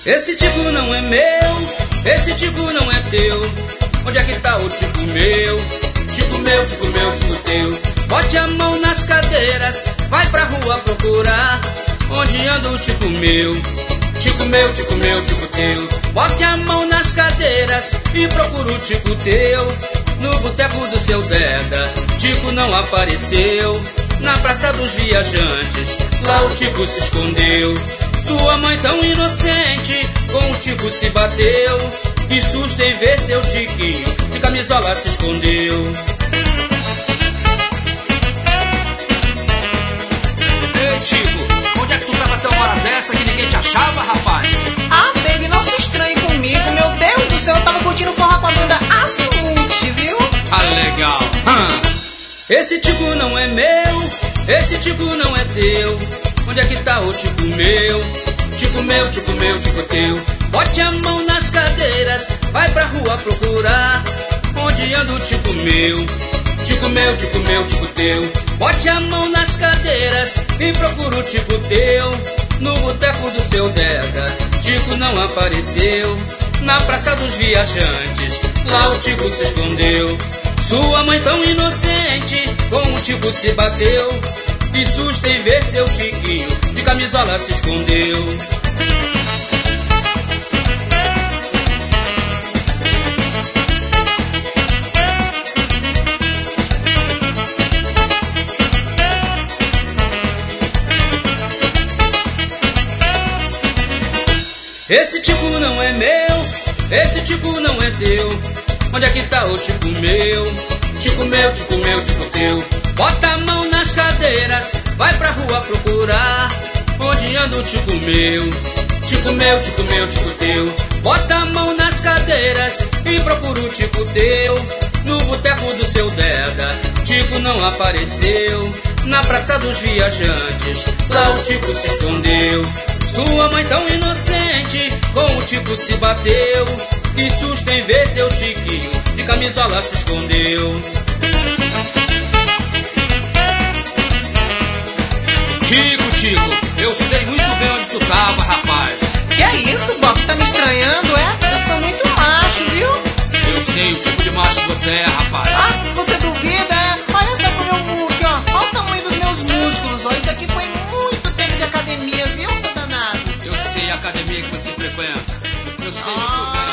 Esse tico não é meu, esse tico não é teu. Onde é que tá o tico meu? Tico meu, tico meu, tico teu. Bote a mão nas cadeiras, vai pra rua procurar. Onde anda o tico meu? Tico meu, tico meu, tico teu. Bote a mão nas cadeiras e procura o tico teu. No boteco do seu Deda, tico não apareceu. Na praça dos viajantes, lá o tico se escondeu. Sua mãe tão inocente, com o tico se bateu. Que susto em ver seu tiquinho, de camisola se escondeu. Ei, Tico, onde é que tu tava tão hora dessa que ninguém te achava, rapaz? Ah, baby, não se estranhe comigo. Meu Deus do céu, eu tava curtindo forró com a banda Azul, viu? Ah, legal. Esse tico não é meu, esse tico não é teu. Onde é que tá o tico meu? Tico meu, tico meu, tico teu. Bote a mão nas cadeiras, vai pra rua procurar. Onde anda o tico meu? Tico meu, tico meu, tico teu. Bote a mão nas cadeiras e procura o tico teu. No boteco do seu Deda, tico não apareceu. Na praça dos viajantes, lá o tico se escondeu. Sua mãe tão inocente, com o tico se bateu. Que susto em ver seu tiquinho, de camisola se escondeu. Esse tico não é meu, esse tico não é teu. Onde é que tá o tico meu? Tico meu, tico meu, tico teu. Bota a mão nas cadeiras, vai pra rua procurar. Onde anda o tico meu? Tico meu, tico meu, tico teu. Bota a mão nas cadeiras e procura o tico teu. No boteco do seu Deda, tico não apareceu. Na praça dos viajantes, lá o tico se escondeu. Sua mãe tão inocente, com o tico se bateu. Que susto em ver seu tiquinho, de camisola se escondeu. Tico, eu sei muito bem onde tu tava, rapaz. Que é isso, Bob? Tá me estranhando, é? Eu sou muito macho, viu? Eu sei o tipo de macho que você é, rapaz. Ah, você duvida, é? Olha só pro meu muque, ó. Olha o tamanho dos meus músculos, ó. Isso aqui foi muito tempo de academia, viu, seu danado? Eu sei a academia que você frequenta. Eu sei muito bem.